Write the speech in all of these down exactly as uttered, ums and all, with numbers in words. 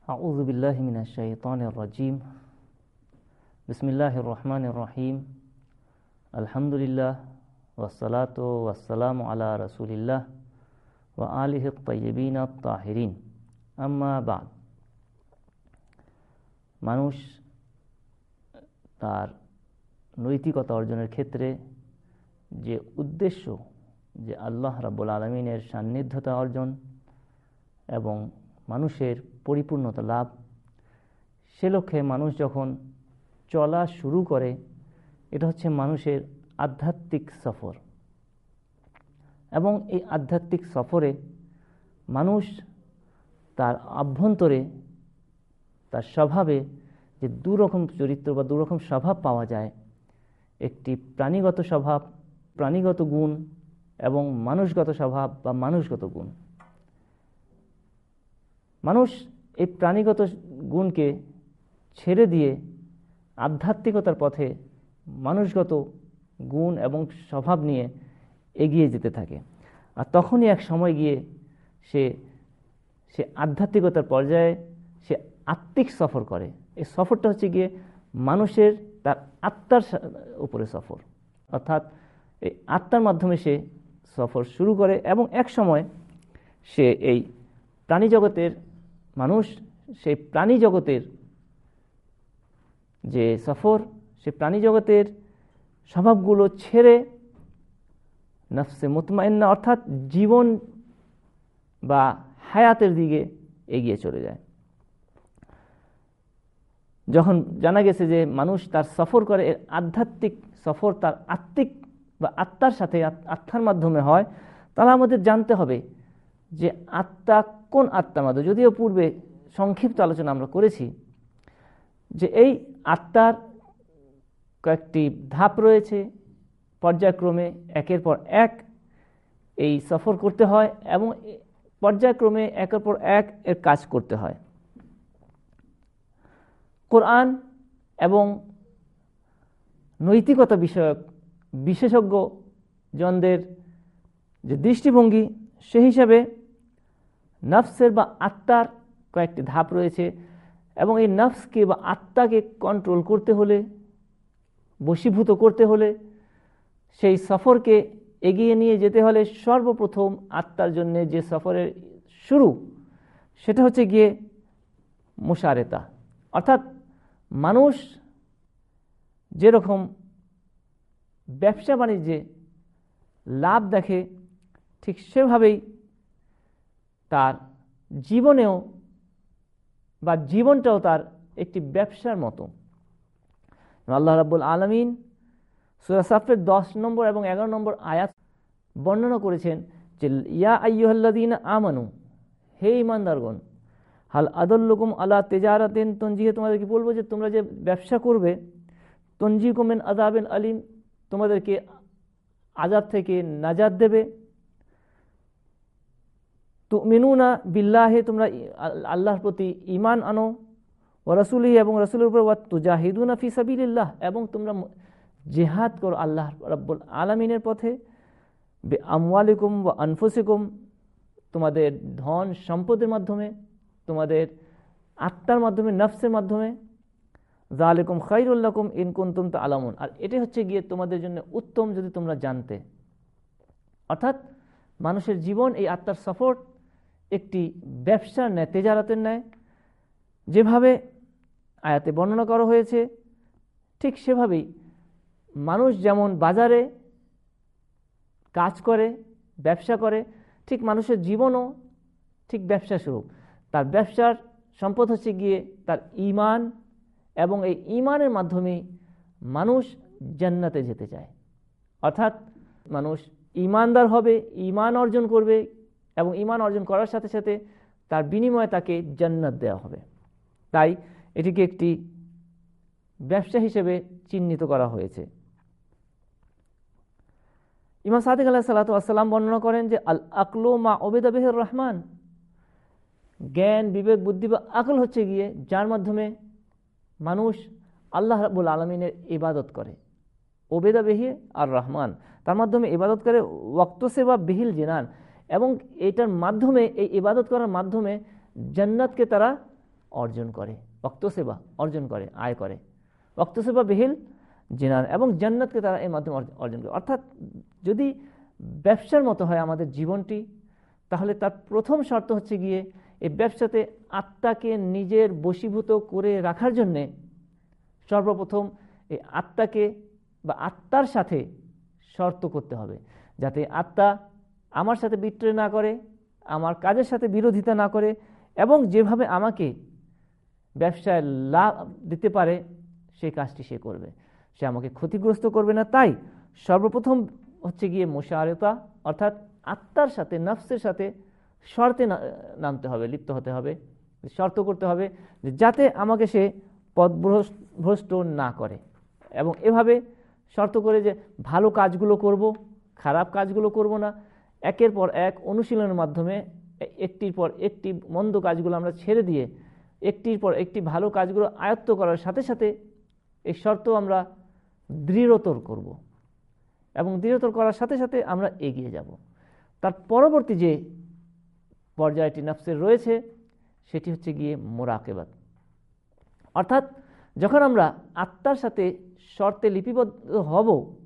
আউযু বিল্লাহি মিনাশ শাইতানির রাজীম। বিসমিল্লাহির রহমানির রহিম। আলহামদুলিল্লাহ ওয়াসসালাতু ওয়াসসালামু আলা রাসূলিল্লাহ ওয়া আলিহি তাইয়্যিবিন আত-তাহিরিন। আম্মা বা'দ। মানুষ তার নৈতিকতা অর্জনের ক্ষেত্রে যে উদ্দেশ্য, যে আল্লাহ রাব্বুল আলামিনের সান্নিধ্যতা অর্জন এবং মানুষের পরিপূর্ণতা লাভ, সে লক্ষ্যে মানুষ যখন চলা শুরু করে, এটা হচ্ছে মানুষের আধ্যাত্মিক সফর। এবং এই আধ্যাত্মিক সফরে মানুষ তার আভ্যন্তরে, তার স্বভাবে যে দুরকম চরিত্র বা দুরকম স্বভাব পাওয়া যায়, একটি প্রাণীগত স্বভাব, প্রাণীগত গুণ এবং মানুষগত স্বভাব বা মানুষগত গুণ। মানুষ এই প্রাণীগত গুণকে ছেড়ে দিয়ে আধ্যাত্মিকতার পথে মানুষগত গুণ এবং স্বভাব নিয়ে এগিয়ে যেতে থাকে। আর তখনই এক সময় গিয়ে সে সে আধ্যাত্মিকতার পর্যায়ে সে আত্মিক সফর করে। এই সফরটা হচ্ছে গিয়ে মানুষের তার আত্মার উপরে সফর, অর্থাৎ এই আত্মার মাধ্যমে সে সফর শুরু করে এবং এক সময় সে এই প্রাণী জগতের মানুষ, সেই প্রাণী জগতের যে সফর, সে প্রাণী জগতের স্বভাবগুলো ছেড়ে নফসে মুতমাইন্না অর্থাৎ জীবন বা হায়াতের দিকে এগিয়ে চলে যায়। যখন জানা গেছে যে মানুষ তার সফর করে, এর আধ্যাত্মিক সফর তার আত্মিক বা আত্মার সাথে, আত্মার মাধ্যমে হয়, তাহলে আমাদের জানতে হবে যে আত্মা কোন আত্মার মাধ্যমে। যদিও পূর্বে সংক্ষিপ্ত আলোচনা আমরা করেছি যে এই আত্মার কয়েকটি ধাপ রয়েছে, পর্যায়ক্রমে একের পর এক এই সফর করতে হয় এবং পর্যায়ক্রমে একের পর এক এর কাজ করতে হয়। কোরআন এবং নৈতিকতা বিষয়ক বিশেষজ্ঞজনদের যে দৃষ্টিভঙ্গি, সেই হিসাবে নফসের বা আত্মার কয়েকটি ধাপ রয়েছে এবং এই নফসকে বা আত্মাকে কন্ট্রোল করতে হলে, বশীভূত করতে হলে, সেই সফরকে এগিয়ে নিয়ে যেতে হলে সর্বপ্রথম আত্মার জন্য যে সফরের শুরু, সেটা হচ্ছে গিয়ে মুশারেতা। অর্থাৎ মানুষ যেরকম ব্যবসা বাণিজ্যে লাভ দেখে, ঠিক সেভাবেই তার জীবনেও বা জীবনটাও তার একটি ব্যবসার মতো। আল্লাহ রাব্বুল আলামিন সূরা সাফের দশ নম্বর এবং এগারো নম্বর আয়াত বর্ণনা করেছেন যে ইয়া আইয়ুহাল্লাযীনা আমানু, হে ঈমানদারগণ, হাল আদাল্লুকুম আলা তিজারাতিন তুনজিহি, তোমাদেরকে বলবো যে তোমরা যে ব্যবসা করবে, তুনজিকুম মিন আযাবিন আলিম, তোমাদেরকে আযাব থেকে নাজাত দেবে। তুমিনুনা বিল্লাহি, তোমরা আল্লাহর প্রতি ঈমান আনো, ওয়া রাসূলিহি, এবং রাসূলের উপর, ওয়া তুজাহিদুনা ফি সাবিলিল্লাহ, এবং তোমরা জিহাদ করো আল্লাহ রাব্বুল আলামিনের পথে, বি আমওয়ালিকুম ওয়া আনফুসিকুম, তোমাদের ধন সম্পদের মাধ্যমে, তোমাদের আত্মার মাধ্যমে, নফসের মাধ্যমে। যালিকুম খায়রুল লাকুম ইন কুনতুম তা'লামুন, আর এটাই হচ্ছে গিয়ে তোমাদের জন্য উত্তম যদি তোমরা জানতে। অর্থাৎ মানুষের জীবন এই আত্মার সফর একটি ব্যবসার ন্যায়, তেজারাতের ন্যায়। যেভাবে আয়াতে বর্ণনা করা হয়েছে ঠিক সেভাবেই মানুষ যেমন বাজারে কাজ করে, ব্যবসা করে, ঠিক মানুষের জীবনও ঠিক ব্যবসা স্বরূপ। তার ব্যবসার সম্পদ হচ্ছে গিয়ে তার ঈমান, এবং এই ঈমানের মাধ্যমে মানুষ জান্নাতে যেতে চায়। অর্থাৎ মানুষ ঈমানদার হবে, ঈমান অর্জন করবে, এবং ঈমান অর্জন করার সাথে সাথে তার বিনিময়ে তাকে জান্নাত দেওয়া হবে। তাই এটিকে একটি ব্যবসা হিসেবে চিহ্নিত করা হয়েছে। ইমাম সাদিক আলাইহিসসালাতু ওয়াসসালাম বর্ণনা করেন যে আল আকলু মা উবিদা বিহির রহমান, জ্ঞান, বিবেক, বুদ্ধি বা আকল হচ্ছে গিয়ে যার মাধ্যমে মানুষ আল্লাহ রাব্বুল আলামিনের ইবাদত করে। ওবেদা বিহি আর রহমান, তার মাধ্যমে ইবাদত করে। ওয়াক্তসে বা বিহিল জিনান, এবং এটার মাধ্যমে, এই ইবাদত করার মাধ্যমে জান্নাতকে তারা অর্জন করে, ওয়াক্তসেবা অর্জন করে, আয় করে। ওয়াক্তসেবা বিহিল জিনান, এবং জান্নাতকে তারা এর মাধ্যমে অর্জন করে। অর্থাৎ যদি ব্যবসার মতো হয় আমাদের জীবনটি, তাহলে তার প্রথম শর্ত হচ্ছে গিয়ে এই ব্যবসাতে আত্মাকে নিজের বশীভূত করে রাখার জন্যে সর্বপ্রথম এই আত্মাকে বা আত্মার সাথে শর্ত করতে হবে, যাতে আত্মা আমার সাথে বিট্রে না করে, আমার কাজের সাথে বিরোধিতা না করে, এবং যেভাবে আমাকে ব্যবসায় লাভ দিতে পারে সেই কাজটি সে করবে, সে আমাকে ক্ষতিগ্রস্ত করবে না। তাই সর্বপ্রথম হচ্ছে গিয়ে মুশারাতা, অর্থাৎ আত্মার সাথে, নফসের সাথে শর্তে নামতে হবে, লিপ্ত হতে হবে, শর্ত করতে হবে যাতে আমাকে সে পথভ্রষ্ট না করে। এবং এভাবে শর্ত করে যে ভালো কাজগুলো করব, খারাপ কাজগুলো করব না, একের পর এক অনুশীলনের মাধ্যমে একটির পর একটি মন্দ কাজগুলো আমরা ছেড়ে দিয়ে একটির পর একটি ভালো কাজগুলো আয়ত্ত করার সাথে সাথে এই শর্ত আমরা দৃঢ়তর করব, এবং দৃঢ়তর করার সাথে সাথে আমরা এগিয়ে যাব। তার পরবর্তী যে পর্যায়টি নফসের রয়েছে সেটি হচ্ছে গিয়ে মুরাকাবাত, অর্থাৎ যখন আমরা আত্মার সাথে শর্তে লিপিবদ্ধ হব,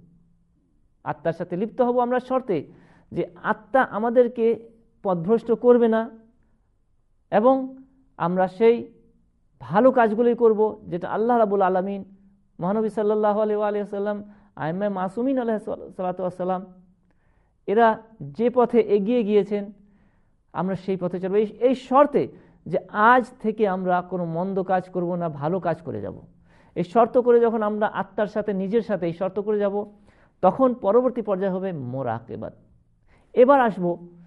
আত্মার সাথে লিপ্ত হব আমরা শর্তে যে আত্মা আমাদেরকে পথভ্রষ্ট করবে না, এবং আমরা সেই ভালো কাজগুলোই করব যেটা আল্লাহ রাব্বুল আলামিন, মহানবী সাল্লাল্লাহু আলাইহি ওয়াসাল্লাম, আইম্মায়ে মাসুমিন আলাইহিস সালাতু ওয়াস সালাম এরা যে পথে এগিয়ে গিয়েছেন আমরা সেই পথে চলব, এই শর্তে যে আজ থেকে আমরা কোনো মন্দ কাজ করব না, ভালো কাজ করে যাব। এই শর্ত করে যখন আমরা আত্মার সাথে, নিজের সাথে এই শর্ত করে যাব, তখন পরবর্তী পর্যায়ে হবে মুরাকাবাত। এবার আসবো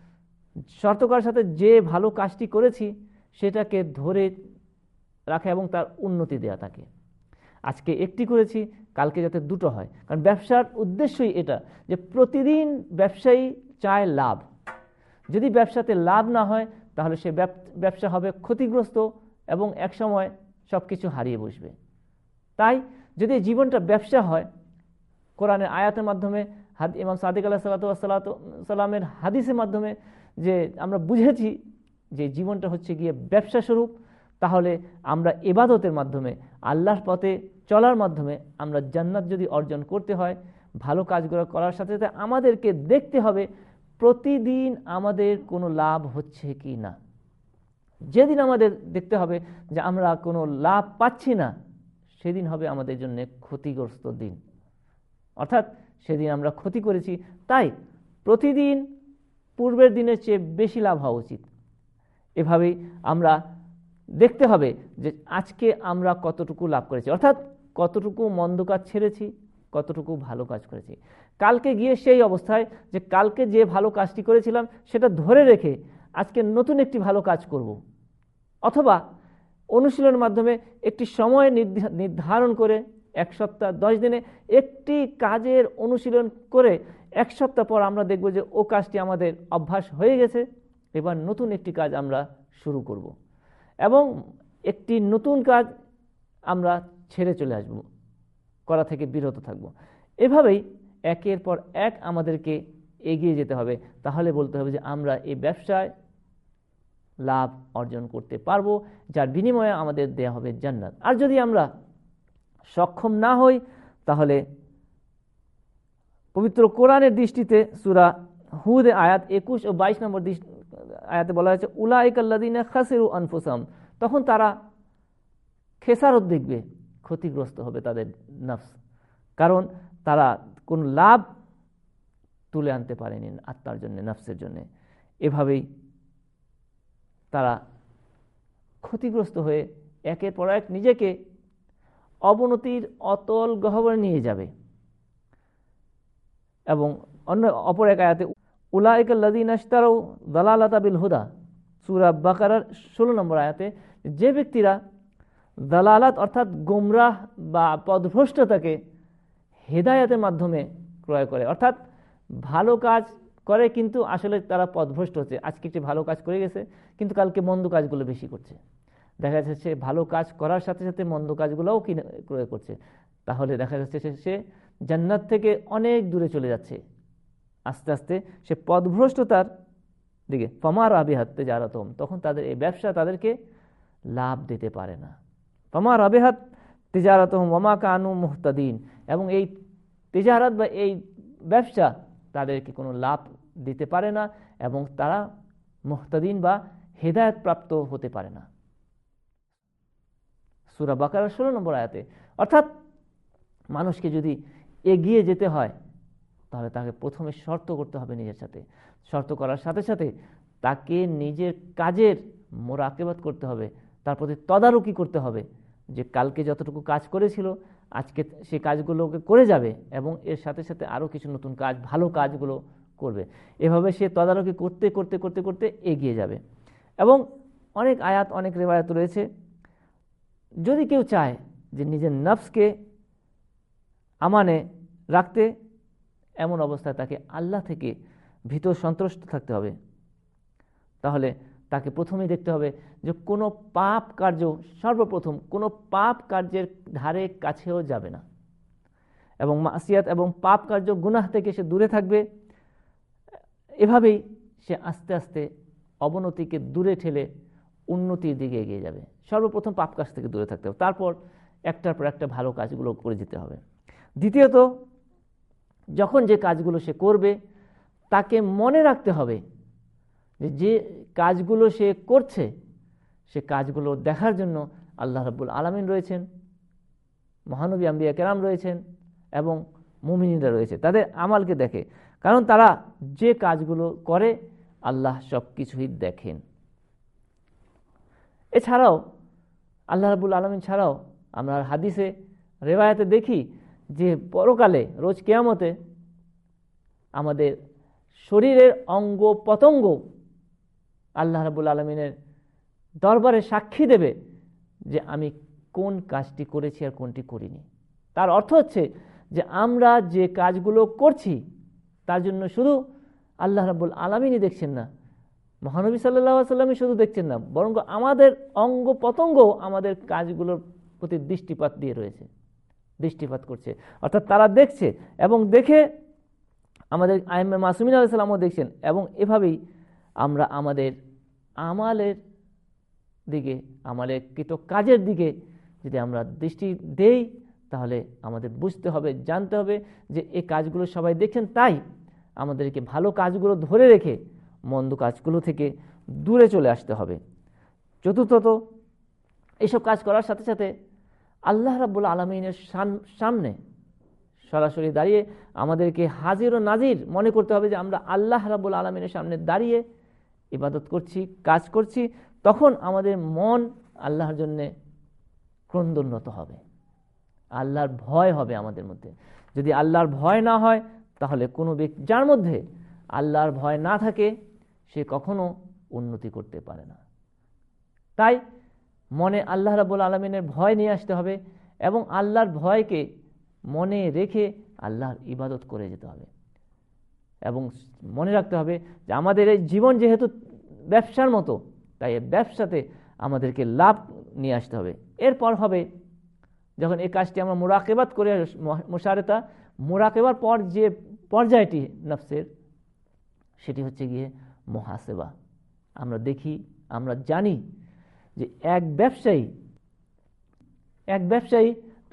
শর্ত করার সাথে যে ভালো কাজটি করেছি সেটাকে ধরে রাখা এবং তার উন্নতি দেয়া তাকে। আজকে একটি করেছি, কালকে যাতে দুটো হয়, কারণ ব্যবসার উদ্দেশ্যই এটা যে প্রতিদিন ব্যবসায়ী চায় লাভ। যদি ব্যবসাতে লাভ না হয় তাহলে সে ব্যবসা হবে ক্ষতিগ্রস্ত এবং একসময় সব কিছু হারিয়ে বসবে। তাই যদি জীবনটা ব্যবসা হয়, কোরআনের আয়াতের মাধ্যমে, ইমাম সাদিক আলাইহিসসালাতু সালামের হাদিসের মাধ্যমে যে আমরা বুঝেছি যে জীবনটা হচ্ছে গিয়ে ব্যবসা স্বরূপ, তাহলে আমরা ইবাদতের মাধ্যমে, আল্লাহর পথে চলার মাধ্যমে আমরা জান্নাত যদি অর্জন করতে হয়, ভালো কাজগুলো করার সাথে সাথে আমাদেরকে দেখতে হবে প্রতিদিন আমাদের কোনো লাভ হচ্ছে কি না। যেদিন আমাদের দেখতে হবে যে আমরা কোনো লাভ পাচ্ছি না, সেদিন হবে আমাদের জন্য ক্ষতিগ্রস্ত দিন, অর্থাৎ সেদিন আমরা ক্ষতি করেছি। তাই প্রতিদিন পূর্বের দিনের চেয়ে বেশি লাভ হওয়া উচিত। এভাবেই আমরা দেখতে হবে যে আজকে আমরা কতটুকু লাভ করেছি, অর্থাৎ কতটুকু মন্দ কাজ ছেড়েছি, কতটুকু ভালো কাজ করেছি। কালকে গিয়ে সেই অবস্থায় যে কালকে যে ভালো কাজটি করেছিলাম সেটা ধরে রেখে আজকে নতুন একটি ভালো কাজ করব, অথবা অনুশীলনের মাধ্যমে একটি সময় নির্ধারণ করে এক সপ্তাহ দশ দিনে একটি কাজের অনুশীলন করে এক সপ্তাহ পর আমরা দেখব যে ও কাজটি আমাদের অভ্যাস হয়ে গেছে, এবার নতুন একটি কাজ আমরা শুরু করব এবং একটি নতুন কাজ আমরা ছেড়ে চলে আসব, করা থেকে বিরত থাকব। এভাবেই একের পর এক আমাদেরকে এগিয়ে যেতে হবে। তাহলে বলতে হবে যে আমরা এই ব্যবসায় লাভ অর্জন করতে পারবো, যার বিনিময়ে আমাদের দেয়া হবে জান্নাত। আর যদি আমরা সক্ষম না হই তাহলে পবিত্র কোরআনের দৃষ্টিতে সূরা হুদ আয়াত একুশ ও বাইশ নম্বর আয়াতে বলা হয়েছে উলাইকাল্লাযীনা খাসিরু আনফুসাহুম, তখন তারা খেসারত দেখবে, ক্ষতিগ্রস্ত হবে তাদের নফস, কারণ তারা কোন লাভ তুলে আনতে পারেনি আত্মার জন্য, নফসের জন্য। এভাবেই তারা ক্ষতিগ্রস্ত হয়ে একের পর এক নিজেকে অবনতির অতল গহ্বরে নিয়ে যাবে। এবং অন্য অপর এক আয়াতে উলাইকাল্লাযীনা ইশতারাউ দালালাতা বিল হুদা, সূরা বাকারার ষোলো নম্বর আয়াতে, যে ব্যক্তিরা দালালাত অর্থাৎ গোমরাহ বা পথভ্রষ্টতাকে হেদায়েতের মাধ্যমে ক্রয় করে, অর্থাৎ ভালো কাজ করে কিন্তু আসলে তারা পথভ্রষ্ট হচ্ছে। আজকে একটি ভালো কাজ করে গেছে কিন্তু কালকে মন্দ কাজগুলো বেশি করছে, দেখা যাচ্ছে ভালো কাজ করার সাথে সাথে মন্দ কাজগুলোও কিনে ক্রয় করছে, তাহলে দেখা যাচ্ছে সে জান্নাত থেকে অনেক দূরে চলে যাচ্ছে। আস্তে আস্তে সে পথভ্রষ্টতার দিকে, ফামা রাবিহাত তিজারাতুহুম, তখন তাদের এই ব্যবসা তাদেরকে লাভ দিতে পারে না। ফামা রাবিহাত তিজারাতুহুম ওয়া মা কানু মুহতাদিন, এবং এই তিজারাত বা এই ব্যবসা তাদেরকে কোনো লাভ দিতে পারে না এবং তারা মুহতাদিন বা হেদায়েত প্রাপ্ত হতে পারে না। সূরা বাকারার ষোলো নম্বর আয়াতে। অর্থাৎ মানুষকে যদি এগিয়ে যেতে হয় তাহলে তাকে প্রথমে শর্ত করতে হবে নিজের সাথে। শর্ত করার সাথে সাথে তাকে নিজের কাজের মোরাকেবাত করতে হবে, তার প্রতি তদারকি করতে হবে যে কালকে যতটুকু কাজ করেছিল আজকে সে কাজগুলোকে করে যাবে এবং এর সাথে সাথে আরও কিছু নতুন কাজ, ভালো কাজগুলো করবে। এভাবে সে তদারকি করতে করতে করতে করতে এগিয়ে যাবে। এবং অনেক আয়াত, অনেক রিওয়ায়াত রয়েছে, যদি কেউ চায় যে নিজের নফসকে আমানে রাখতে, এমন অবস্থায় তাকে আল্লাহ থেকে ভীত সন্ত্রস্ত থাকতে হবে। তাহলে তাকে প্রথমেই দেখতে হবে যে কোনো পাপ কার্য, সর্বপ্রথম কোনো পাপ কার্যের ধারে কাছেও যাবে না এবং মাসিয়াত এবং পাপ কার্য, গুনাহ থেকে সে দূরে থাকবে। এভাবেই সে আস্তে আস্তে অবনতিকে দূরে ঠেলে উন্নতির দিকে এগিয়ে যাবে। সর্বপ্রথম পাপ কাজ থেকে দূরে থাকতে হবে, তারপর একটার পর একটা ভালো কাজগুলো করে যেতে হবে। দ্বিতীয়ত, যখন যে কাজগুলো সে করবে তাকে মনে রাখতে হবে যে যে কাজগুলো সে করছে সে কাজগুলো দেখার জন্য আল্লাহ রাব্বুল আলামিন রয়েছেন, মহানবী আম্বিয়া কেরাম রয়েছেন এবং মুমিনিনরা রয়েছে, তাদের আমালকে দেখে। কারণ তারা যে কাজগুলো করে আল্লাহ সব কিছুই দেখেন। এছাড়াও আল্লাহ রাব্বুল আলামিন ছাড়াও আমরা হাদিসে, রেওয়ায়াতে দেখি যে পরকালে, রোজ কিয়ামতে আমাদের শরীরের অঙ্গ পতঙ্গ আল্লাহ রাব্বুল আলামিনের দরবারে সাক্ষী দেবে যে আমি কোন কাজটি করেছি আর কোনটি করিনি। তার অর্থ হচ্ছে যে আমরা যে কাজগুলো করছি তার জন্য শুধু আল্লাহ রাব্বুল আলামিনই দেখছেন না, মহানবী সাল্লাল্লাহু আলাইহি ওয়াসাল্লামই শুধু দেখছেন না, বরং আমাদের অঙ্গ পতঙ্গ আমাদের কাজগুলোর প্রতি দৃষ্টিপাত দিয়ে রয়েছে, দৃষ্টিপাত করছে। অর্থাৎ তারা দেখছে এবং দেখে আমাদের আইম্মে মাসুমিন আলাইহিস সালামও দেখছেন। এবং এভাবেই আমরা আমাদের আমালের দিকে, আমাদের কৃত কাজের দিকে যদি আমরা দৃষ্টি দেই তাহলে আমাদের বুঝতে হবে, জানতে হবে যে এই কাজগুলো সবাই দেখছেন, তাই আমাদেরকে ভালো কাজগুলো ধরে রেখে মন্দ কাজগুলো থেকে দূরে চলে আসতে হবে। চতুর্থত, এইসব কাজ করার সাথে সাথে আল্লাহ রাব্বুল আলামিনের সামনে সরাসরি দাঁড়িয়ে আমাদেরকে হাজির ও নাজির মনে করতে হবে যে আমরা আল্লাহ রাব্বুল আলামিনের সামনে দাঁড়িয়ে ইবাদত করছি, কাজ করছি। তখন আমাদের মন আল্লাহর জন্য ক্রন্দনত হবে, আল্লাহর ভয় হবে আমাদের মধ্যে। যদি আল্লাহর ভয় না হয় তাহলে কোনো ব্যক্তি, যার মধ্যে আল্লাহর ভয় না থাকে, সে কখনো উন্নতি করতে পারে না। তাই মনে আল্লাহ রাব্বুল আলামিনের ভয় নিয়ে আসতে হবে এবং আল্লাহর ভয়কে মনে রেখে আল্লাহর ইবাদত করে যেতে হবে। এবং মনে রাখতে হবে যে আমাদের এই জীবন যেহেতু ব্যবসার মতো, তাই এই ব্যবসাতে আমাদেরকে লাভ নিয়ে আসতে হবে। এরপর হবে যখন এই কাজটি আমরা মুরাকেবাত করে, মুশারেতা, মুরাকেবার পর যে পর্যায়টি নফসের, সেটি হচ্ছে গিয়ে মুহাসেবা। আমরা দেখি, আমরা জানি যে এক ব্যবসায়ী এক ব্যবসায়ী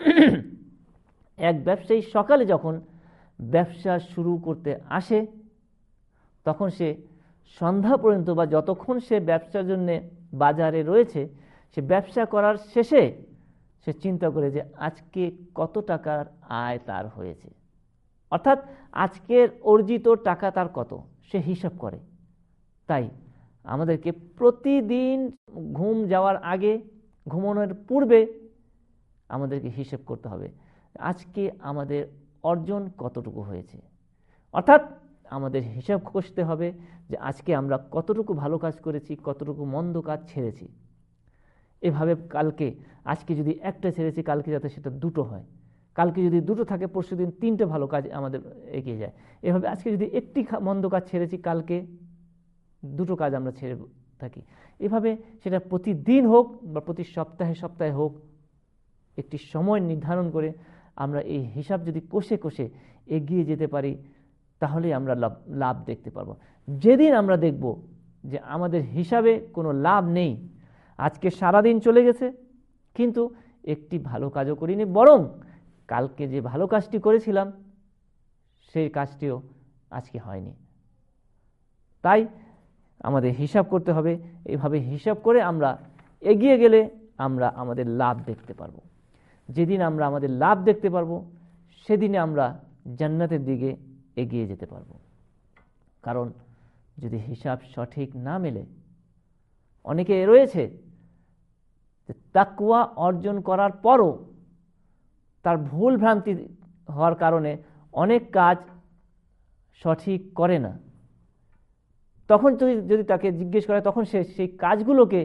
এক ব্যবসায়ী সকালে যখন ব্যবসা শুরু করতে আসে তখন সে সন্ধ্যা পর্যন্ত বা যতক্ষণ সে ব্যবসার জন্য বাজারে রয়েছে, সে ব্যবসা করার শেষে সে চিন্তা করে যে আজকে কত টাকার আয় তার হয়েছে, অর্থাৎ আজকের অর্জিত টাকা তার কত, সে হিসাব করে। তাই আমাদেরকে প্রতিদিন ঘুম যাওয়ার আগে, ঘুমানোর পূর্বে আমাদেরকে হিসাব করতে হবে আজকে আমাদের অর্জন কতটুকু হয়েছে। অর্থাৎ আমাদের হিসাব কষতে হবে যে আজকে আমরা কতটুকু ভালো কাজ করেছি, কতটুকু মন্দ কাজ ছেড়েছি। এভাবে কালকে, আজকে যদি একটা ছেড়েছি কালকে যাতে সেটা দুটো হয়, কালকে যদি দুটো থাকে পরশুদিন তিনটে ভালো কাজ আমাদের এগিয়ে যায়। এভাবে আজকে যদি একটি মন্দ কাজ ছেড়েছি কালকে দুটো কাজ আমরা ছেড়ে থাকি। এভাবে সেটা প্রতিদিন হোক বা প্রতি সপ্তাহে সপ্তাহে হোক, একটি সময় নির্ধারণ করে আমরা এই হিসাব যদি কষে কষে এগিয়ে যেতে পারি তাহলে আমরা লাভ লাভ দেখতে পারবো। যেদিন আমরা দেখব যে আমাদের হিসাবে কোনো লাভ নেই, আজকে সারাদিন চলে গেছে, কিন্তু একটি ভালো কাজও করিনি, বরং কালকে যে ভালো কাজটি করেছিলাম সেই কাজটিও আজকে হয়নি। তাই আমাদের হিসাব করতে হবে। এইভাবে হিসাব করে আমরা এগিয়ে গেলে আমরা আমাদের লাভ দেখতে পারবো। যেদিন আমরা আমাদের লাভ দেখতে পারবো, সেদিনে আমরা জান্নাতের দিকে এগিয়ে যেতে পারবো। কারণ যদি হিসাব সঠিক না মেলে, অনেকে রয়েছে যে তাকওয়া অর্জন করার পরও তার ভুল ভ্রান্তি হওয়ার কারণে অনেক কাজ সঠিক করে না। তখন যদি যদি তাকে জিজ্ঞেস করে, তখন সে সেই কাজগুলোকে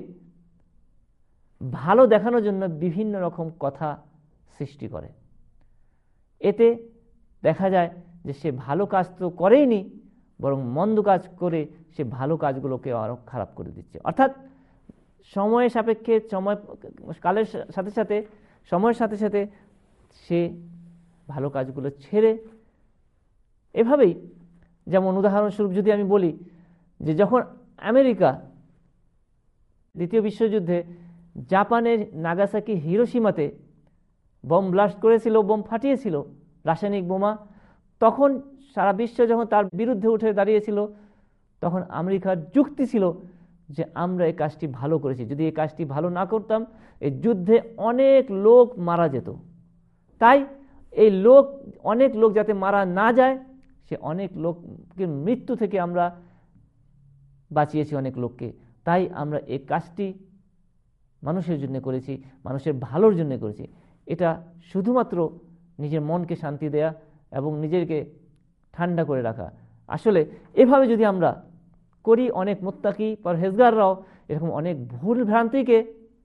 ভালো দেখানোর জন্য বিভিন্ন রকম কথা সৃষ্টি করে। এতে দেখা যায় যে সে ভালো কাজ তো করেইনি, বরং মন্দ কাজ করে সে ভালো কাজগুলোকে আরো খারাপ করে দিচ্ছে। অর্থাৎ সময়ের সাপেক্ষে, সময় কালের সাথে সাথে সময়ের সাথে সাথে সে ভালো কাজগুলো ছেড়ে, এভাবেই যেমন উদাহরণস্বরূপ যদি আমি বলি যে যখন আমেরিকা দ্বিতীয় বিশ্বযুদ্ধে জাপানের নাগাসাকি হিরোশিমাতে বোম ব্লাস্ট করেছিল, বোম ফাটিয়েছিল, রাসায়নিক বোমা, তখন সারা বিশ্ব যখন তার বিরুদ্ধে উঠে দাঁড়িয়েছিল, তখন আমেরিকার যুক্তি ছিল যে আমরা এই কাজটি ভালো করেছি, যদি এই কাজটি ভালো না করতাম এই যুদ্ধে অনেক লোক মারা যেত। তাই এই লোক অনেক লোক যাতে মারা না যায়, সে অনেক লোককে মৃত্যু থেকে আমরা বাঁচিয়েছি অনেক লোককে। তাই আমরা এই কাজটি মানুষের জন্য করেছি, মানুষের ভালোর জন্য করেছি। এটা শুধুমাত্র নিজের মনকে শান্তি দেয়া এবং নিজেকে ঠান্ডা করে রাখা। আসলে এভাবে যদি আমরা করি, অনেক মুত্তাকি পরহেজগাররাও এরকম অনেক ভুল ভ্রান্তিকে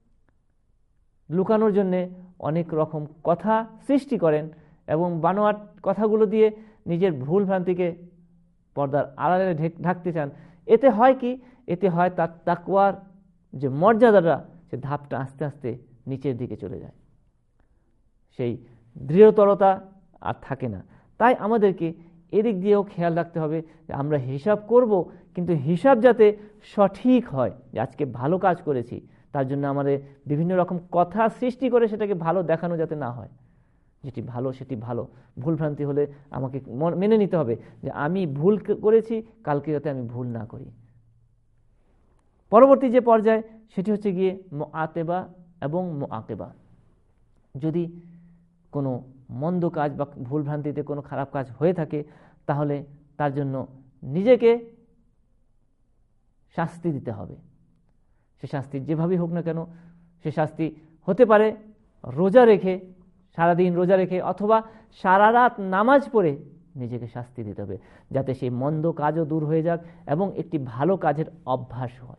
লুকানোর জন্যে অনেক রকম কথা সৃষ্টি করেন এবং বানোয়াট কথাগুলো দিয়ে নিজের ভুল ভ্রান্তিকে পর্দার আড়ালে ঢাকতে চান। এতে হয় কি, এতে হয় তার তাকওয়ার যে মর্যাদাটা, সে ধাপটা আস্তে আস্তে নিচের দিকে চলে যায়, সেই দৃঢ়তরতা আর থাকে না। তাই আমাদেরকে এদিক দিয়েও খেয়াল রাখতে হবে যে আমরা হিসাব করব, কিন্তু হিসাব যাতে সঠিক হয়। যে আজকে ভালো কাজ করেছি, তার জন্য আমাদের বিভিন্ন রকম কথা সৃষ্টি করে সেটাকে ভালো দেখানো যাতে না হয়। যেটি ভালো সেটি ভালো, ভুল ভ্রান্তি হলে আমাকে মেনে নিতে হবে যে আমি ভুল করেছি, কালকে যাতে আমি ভুল না করি। পরবর্তী যে পর্যায় সেটি হচ্ছে গিয়ে মুআতেবা এবং মুআকিবা। যদি কোনো মন্দ কাজ বা ভুল ভ্রান্তিতে কোনো খারাপ কাজ হয়ে থাকে, তাহলে তার জন্য নিজেকে শাস্তি দিতে হবে। সে শাস্তি যেভাবেই হোক না কেন, সে শাস্তি হতে পারে রোজা রেখে, সারাদিন রোজা রেখে, অথবা সারা রাত নামাজ পড়ে নিজেকে শাস্তি দিতে হবে, যাতে সেই মন্দ কাজও দূর হয়ে যাক এবং একটি ভালো কাজের অভ্যাস হয়।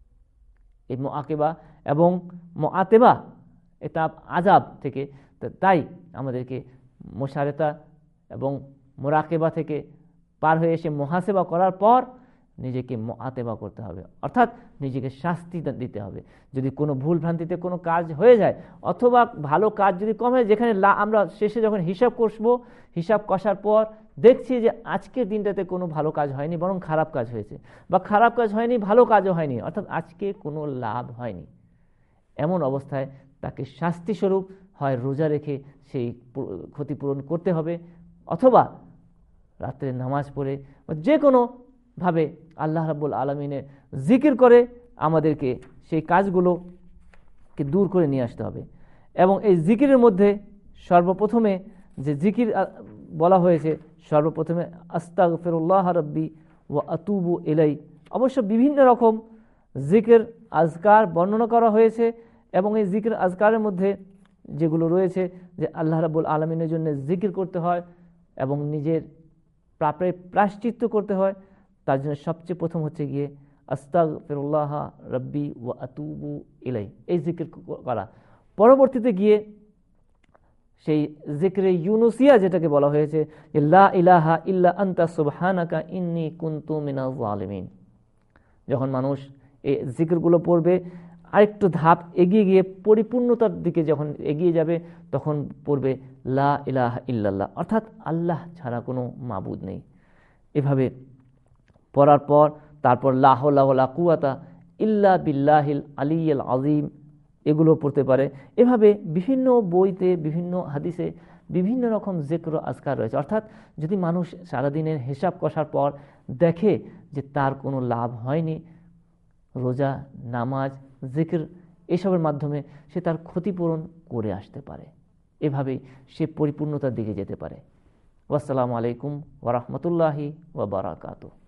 এই মুআকিবা এবং মুআতেবা এটা আযাব থেকে, তাই আমাদেরকে মুশারেতা এবং মুরাকিবা থেকে পার হয়ে এসে মুহাসেবা করার পর নিজেকে মুআতেবা করতে হবে, অর্থাৎ নিজেকে শাস্তি দিতে হবে। যদি কোনো ভুল ভ্রান্তিতে কোনো কাজ হয়ে যায়, অথবা ভালো কাজ যদি কম হয়, যেখানে আমরা শেষে যখন হিসাব কষবো, হিসাব কষার পর দেখছি যে আজকের দিনটাতে কোনো ভালো কাজ হয়নি, বরং খারাপ কাজ হয়েছে, বা খারাপ কাজ হয়নি ভালো কাজও হয়নি, অর্থাৎ আজকে কোনো লাভ হয়নি, এমন অবস্থায় তাকে শাস্তিস্বরূপ হয় রোজা রেখে সেই ক্ষতিপূরণ করতে হবে, অথবা রাত্রে নামাজ পড়ে যে কোনো ভাবে আল্লাহ রাব্বুল আলামিনের জিকির করে আমাদেরকে সেই কাজগুলোকে দূর করে নিয়ে আসতে হবে। এবং এই জিকিরের মধ্যে সর্বপ্রথমে যে জিকির বলা হয়েছে, সর্বপ্রথমে আস্তাগফিরুল্লাহ রাব্বি ওয়া আতুবু ইলাই। অবশ্য বিভিন্ন রকম জিকির আজকার বর্ণনা করা হয়েছে, এবং এই জিকির আজকারের মধ্যে যেগুলো রয়েছে যে আল্লাহ রাব্বুল আলামিনের জন্য জিকির করতে হয় এবং নিজের পাপের প্রায়শ্চিত্ত করতে হয়, তার জন্য সবচেয়ে প্রথম হচ্ছে গিয়ে আস্তাগফিরুল্লাহ রাব্বি ওয়া আতুবু ইলাই, এই জিকির করা। পরবর্তীতে গিয়ে সেই জিকরে ইউনুসিয়া যেটাকে বলা হয়েছে, লা ইলাহা ইল্লা আনতা সুবহানাকা ইন্নী কুনতু মিনাজ জালিমিন। যখন মানুষ এই জিকিরগুলো পড়বে, আরেকটু ধাপ এগিয়ে গিয়ে পরিপূর্ণতার দিকে যখন এগিয়ে যাবে, তখন পড়বে লা ইলাহা ইল্লাল্লাহ, অর্থাৎ আল্লাহ ছাড়া কোনো মাবুদ নেই। এভাবে পড়ার পর তারপর লা হাওলা ওয়ালা কুওয়াতা, ইল্লা বিল্লাহিল আলিয়্যিল আযীম, এগুলো পড়তে পারে। এভাবে বিভিন্ন বইতে, বিভিন্ন হাদিসে বিভিন্ন রকম জিকির ও আজকার রয়েছে। অর্থাৎ যদি মানুষ সারাদিনের হিসাব কষার পর দেখে যে তার কোনো লাভ হয়নি, রোজা, নামাজ, জিকির এসবের মাধ্যমে সে তার ক্ষতিপূরণ করে আসতে পারে। এভাবেই সে পরিপূর্ণতার দিকে যেতে পারে। ওয়াসসালামু আলাইকুম ওয়া রাহমাতুল্লাহি ওয়া বারাকাতুহু।